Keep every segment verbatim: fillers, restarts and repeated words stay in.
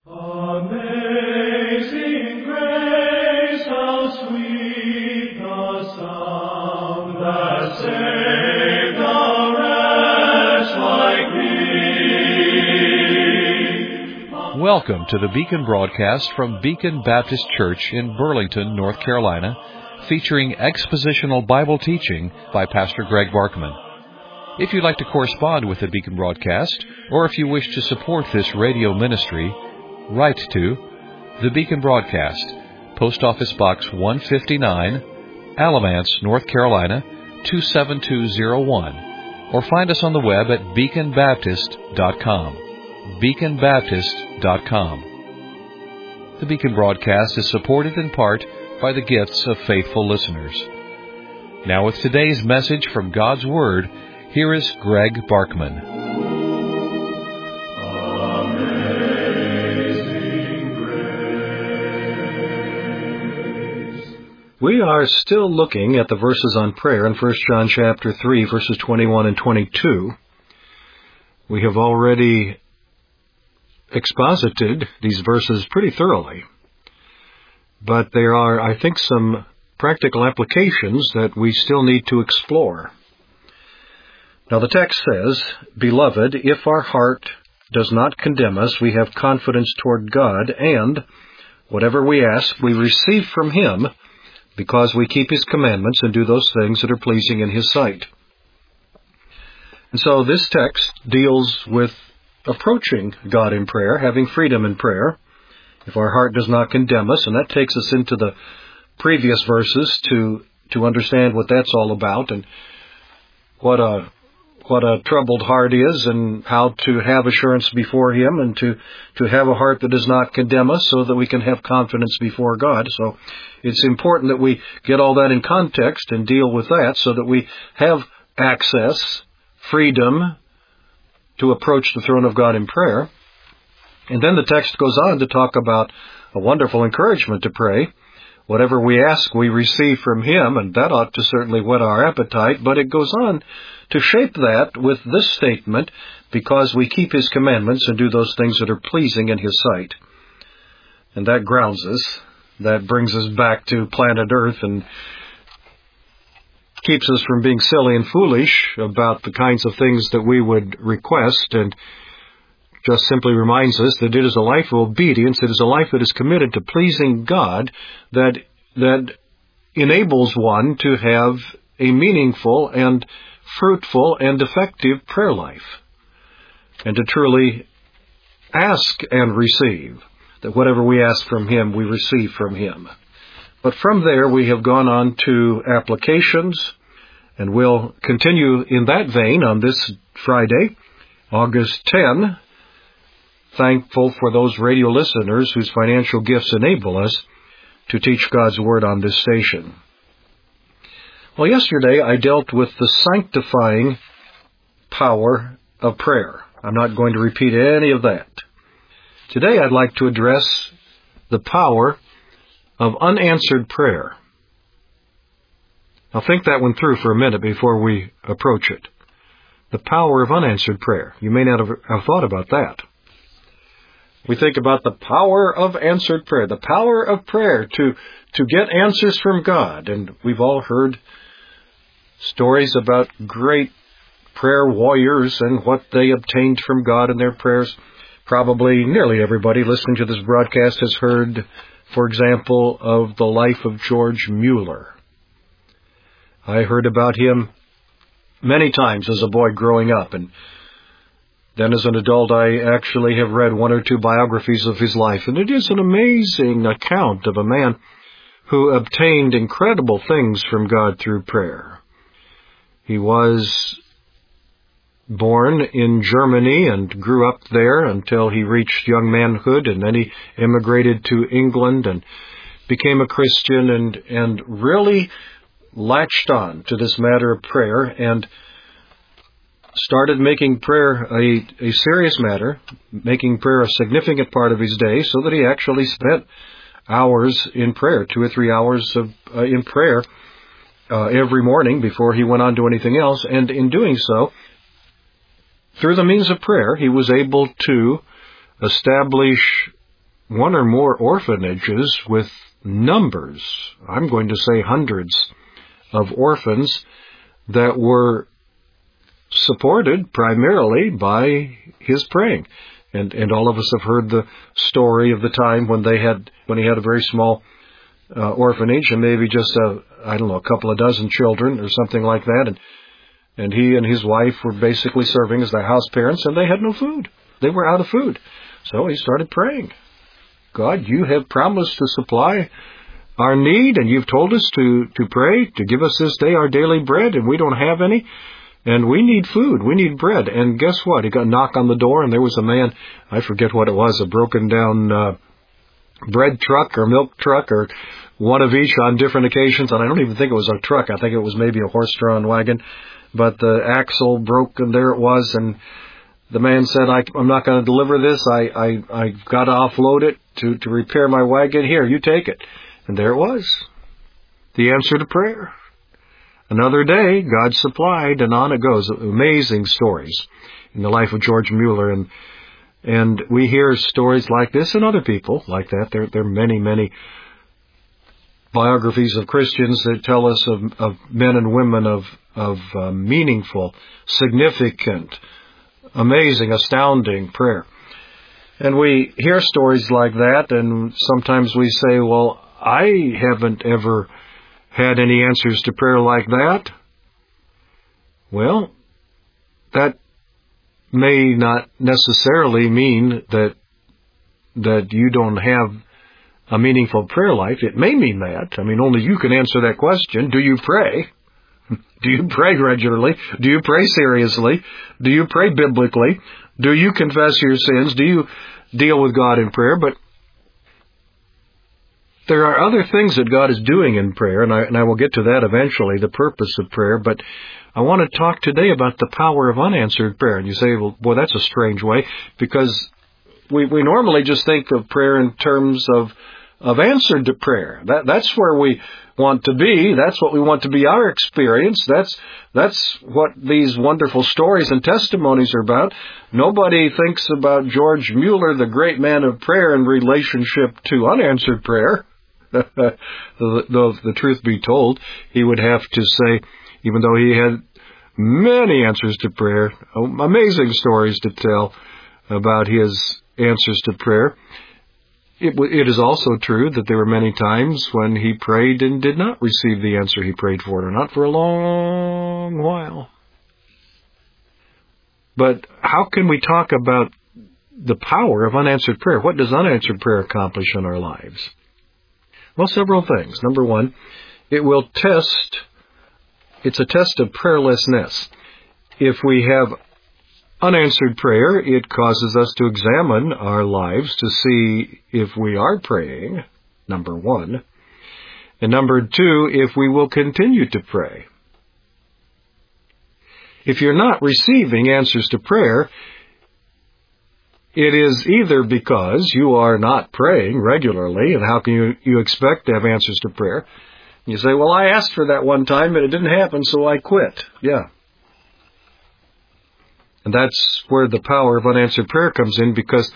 Amazing grace, how sweet the sound that saved a wretch like me. Welcome to the Beacon broadcast from Beacon Baptist Church in Burlington, North Carolina, featuring expositional Bible teaching by Pastor Greg Barkman. If you'd like to correspond with the Beacon broadcast, or if you wish to support this radio ministry, write to the Beacon Broadcast, Post Office Box one fifty-nine, Alamance, North Carolina, two seven two zero one, or find us on the web at beacon baptist dot com. beacon baptist dot com. The Beacon Broadcast is supported in part by the gifts of faithful listeners. Now with today's message from God's Word, here is Greg Barkman. We are still looking at the verses on prayer in First John chapter three, verses twenty-one and twenty-two. We have already exposited these verses pretty thoroughly, but there are, I think, some practical applications that we still need to explore. Now the text says, "Beloved, if our heart does not condemn us, we have confidence toward God, and whatever we ask, we receive from Him, because we keep His commandments and do those things that are pleasing in His sight." And so this text deals with approaching God in prayer, having freedom in prayer, if our heart does not condemn us, and that takes us into the previous verses to to understand what that's all about, and what a what a troubled heart is, and how to have assurance before Him, and to, to have a heart that does not condemn us so that we can have confidence before God. So it's important that we get all that in context and deal with that so that we have access, freedom to approach the throne of God in prayer. And then the text goes on to talk about a wonderful encouragement to pray. Whatever we ask, we receive from Him, and that ought to certainly whet our appetite. But it goes on to shape that with this statement, because we keep His commandments and do those things that are pleasing in His sight. And that grounds us. That brings us back to planet Earth and keeps us from being silly and foolish about the kinds of things that we would request, and just simply reminds us that it is a life of obedience, it is a life that is committed to pleasing God, that that enables one to have a meaningful and fruitful and effective prayer life, and to truly ask and receive, that whatever we ask from Him, we receive from Him. But from there, we have gone on to applications, and we'll continue in that vein on this Friday, August tenth, thankful for those radio listeners whose financial gifts enable us to teach God's Word on this station. Well, yesterday I dealt with the sanctifying power of prayer. I'm not going to repeat any of that. Today I'd like to address the power of unanswered prayer. Now think that one through for a minute before we approach it. The power of unanswered prayer. You may not have, have thought about that. We think about the power of answered prayer, the power of prayer to, to get answers from God. And we've all heard stories about great prayer warriors and what they obtained from God in their prayers. Probably nearly everybody listening to this broadcast has heard, for example, of the life of George Mueller. I heard about him many times as a boy growing up, and then as an adult I actually have read one or two biographies of his life, and it is an amazing account of a man who obtained incredible things from God through prayer. He was born in Germany and grew up there until he reached young manhood, and then he immigrated to England and became a Christian, and, and really latched on to this matter of prayer and started making prayer a, a serious matter, making prayer a significant part of his day, so that he actually spent hours in prayer, two or three hours of uh, in prayer uh, every morning before he went on to anything else. And in doing so, through the means of prayer, he was able to establish one or more orphanages with numbers, I'm going to say hundreds of orphans that were supported primarily by his praying. And and all of us have heard the story of the time when they had when he had a very small uh, orphanage and maybe just a I don't know a couple of dozen children or something like that, and and he and his wife were basically serving as their house parents, and they had no food. They were out of food, so he started praying. God, you have promised to supply our need, and you've told us to to pray to give us this day our daily bread, and we don't have any. And we need food. We need bread. And guess what? He got a knock on the door, and there was a man, I forget what it was, a broken down uh, bread truck or milk truck or one of each on different occasions. And I don't even think it was a truck. I think it was maybe a horse-drawn wagon. But the axle broke, and there it was. And the man said, I, I'm not going to deliver this. I, I, I got to offload it to, to repair my wagon. Here, you take it. And there it was. The answer to prayer. Another day, God supplied, and on it goes. Amazing stories in the life of George Mueller, and and we hear stories like this and other people like that. There, there are many, many biographies of Christians that tell us of, of men and women of of uh, meaningful, significant, amazing, astounding prayer. And we hear stories like that, and sometimes we say, well, I haven't ever had any answers to prayer like that. Well, that may not necessarily mean that that you don't have a meaningful prayer life. It may mean that. I mean, only you can answer that question. Do you pray? Do you pray regularly? Do you pray seriously? Do you pray biblically? Do you confess your sins? Do you deal with God in prayer? But there are other things that God is doing in prayer, and I, and I will get to that eventually, the purpose of prayer, but I want to talk today about the power of unanswered prayer. And you say, well, boy, that's a strange way, because we, we normally just think of prayer in terms of, of answered to prayer. That, that's where we want to be. That's what we want to be our experience. That's, that's what these wonderful stories and testimonies are about. Nobody thinks about George Mueller, the great man of prayer, in relationship to unanswered prayer. Though the truth be told, he would have to say, even though he had many answers to prayer, amazing stories to tell about his answers to prayer, it, it is also true that there were many times when he prayed and did not receive the answer he prayed for, or not for a long while. But how can we talk about the power of unanswered prayer? What does unanswered prayer accomplish in our lives? Well, several things. Number one, it will test, it's a test of prayerlessness. If we have unanswered prayer, it causes us to examine our lives to see if we are praying, number one. And number two, if we will continue to pray. If you're not receiving answers to prayer, it is either because you are not praying regularly, and how can you, you expect to have answers to prayer? You say, well, I asked for that one time, and it didn't happen, so I quit. Yeah. And that's where the power of unanswered prayer comes in, because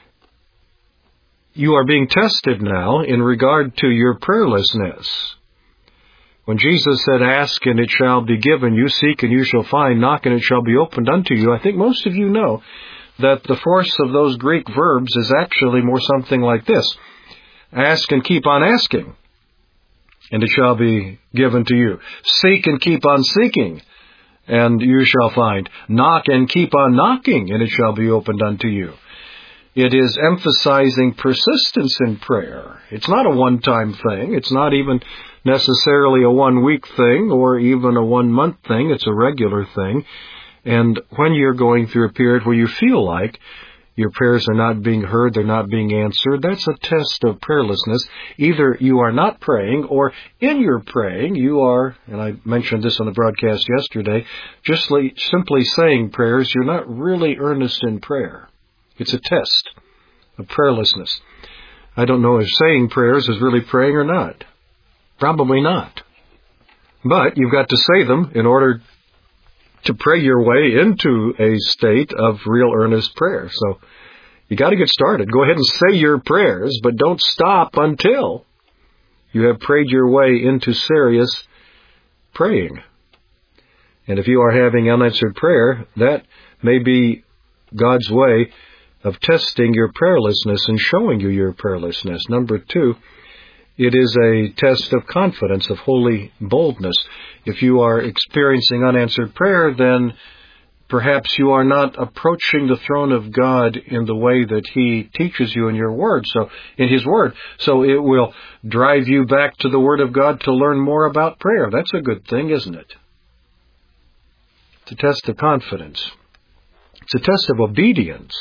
you are being tested now in regard to your prayerlessness. When Jesus said, ask and it shall be given, you seek and you shall find, knock and it shall be opened unto you, I think most of you know that the force of those Greek verbs is actually more something like this. Ask and keep on asking, and it shall be given to you. Seek and keep on seeking, and you shall find. Knock and keep on knocking, and it shall be opened unto you. It is emphasizing persistence in prayer. It's not a one-time thing. It's not even necessarily a one-week thing or even a one-month thing. It's a regular thing. And when you're going through a period where you feel like your prayers are not being heard, they're not being answered, that's a test of prayerlessness. Either you are not praying, or in your praying, you are, and I mentioned this on the broadcast yesterday, just like simply saying prayers, you're not really earnest in prayer. It's a test of prayerlessness. I don't know if saying prayers is really praying or not. Probably not. But you've got to say them in order to pray your way into a state of real earnest prayer. So You got to get started. Go ahead and say your prayers, but don't stop until you have prayed your way into serious praying. And if you are having unanswered prayer, that may be God's way of testing your prayerlessness and showing you your prayerlessness. Number two, it is a test of confidence, of holy boldness. If you are experiencing unanswered prayer, then perhaps you are not approaching the throne of God in the way that He teaches you in your Word, so in His Word. So it will drive you back to the Word of God to learn more about prayer. That's a good thing, isn't it? It's a test of confidence. It's a test of obedience.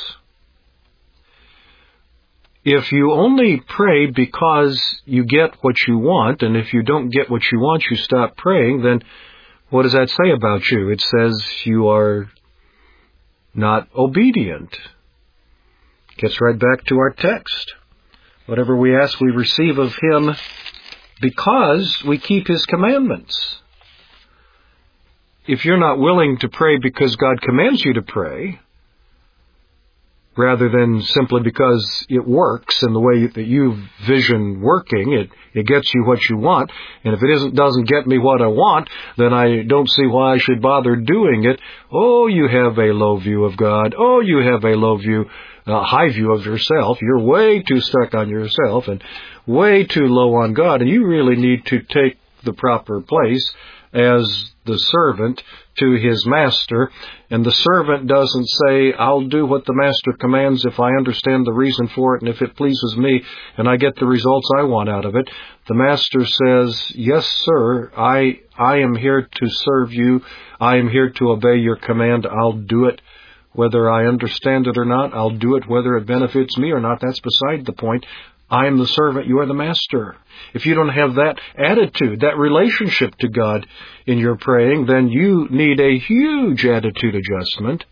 If you only pray because you get what you want, and if you don't get what you want, you stop praying, then what does that say about you? It says you are not obedient. Gets right back to our text. Whatever we ask, we receive of Him because we keep His commandments. If you're not willing to pray because God commands you to pray, rather than simply because it works in the way that you vision working, it, it gets you what you want, and if it isn't, doesn't get me what I want, then I don't see why I should bother doing it. Oh, you have a low view of God. Oh, you have a low view, a high view of yourself. You're way too stuck on yourself and way too low on God, and you really need to take the proper place as the servant to his master. And the servant doesn't say, I'll do what the master commands if I understand the reason for it and if it pleases me and I get the results I want out of it. The master says, yes, sir, I I am here to serve you. I am here to obey your command. I'll do it whether I understand it or not. I'll do it whether it benefits me or not. That's beside the point. I am the servant, you are the master. If you don't have that attitude, that relationship to God in your praying, then you need a huge attitude adjustment.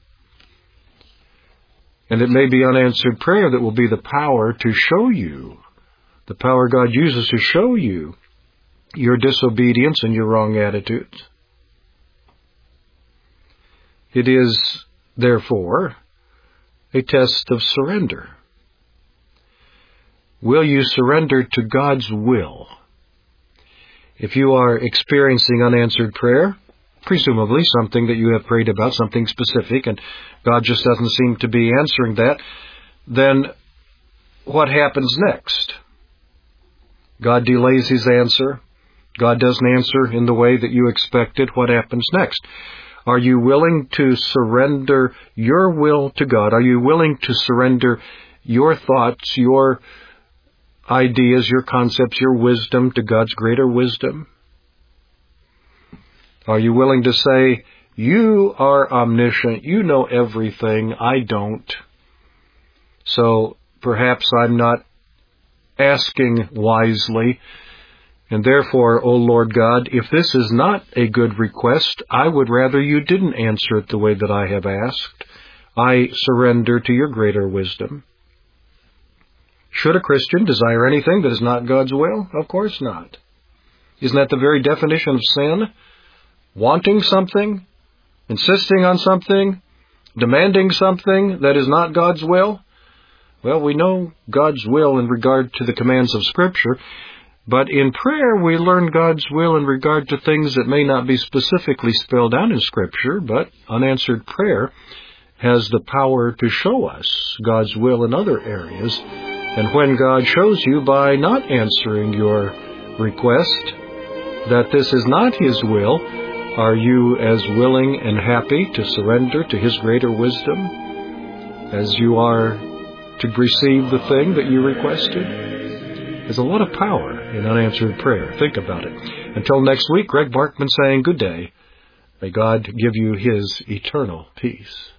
And it may be unanswered prayer that will be the power to show you, the power God uses to show you your disobedience and your wrong attitudes. It is, therefore, a test of surrender. Will you surrender to God's will? If you are experiencing unanswered prayer, presumably something that you have prayed about, something specific, and God just doesn't seem to be answering that, then what happens next? God delays His answer. God doesn't answer in the way that you expected. What happens next? Are you willing to surrender your will to God? Are you willing to surrender your thoughts, your ideas, your concepts, your wisdom to God's greater wisdom? Are you willing to say, you are omniscient, you know everything, I don't, so perhaps I'm not asking wisely, and therefore, O Lord God, if this is not a good request, I would rather you didn't answer it the way that I have asked. I surrender to your greater wisdom. Should a Christian desire anything that is not God's will? Of course not. Isn't that the very definition of sin? Wanting something, insisting on something, demanding something that is not God's will? Well, we know God's will in regard to the commands of Scripture, but in prayer we learn God's will in regard to things that may not be specifically spelled out in Scripture, but unanswered prayer has the power to show us God's will in other areas. And when God shows you by not answering your request that this is not His will, are you as willing and happy to surrender to His greater wisdom as you are to receive the thing that you requested? There's a lot of power in unanswered prayer. Think about it. Until next week, Greg Barkman saying good day. May God give you His eternal peace.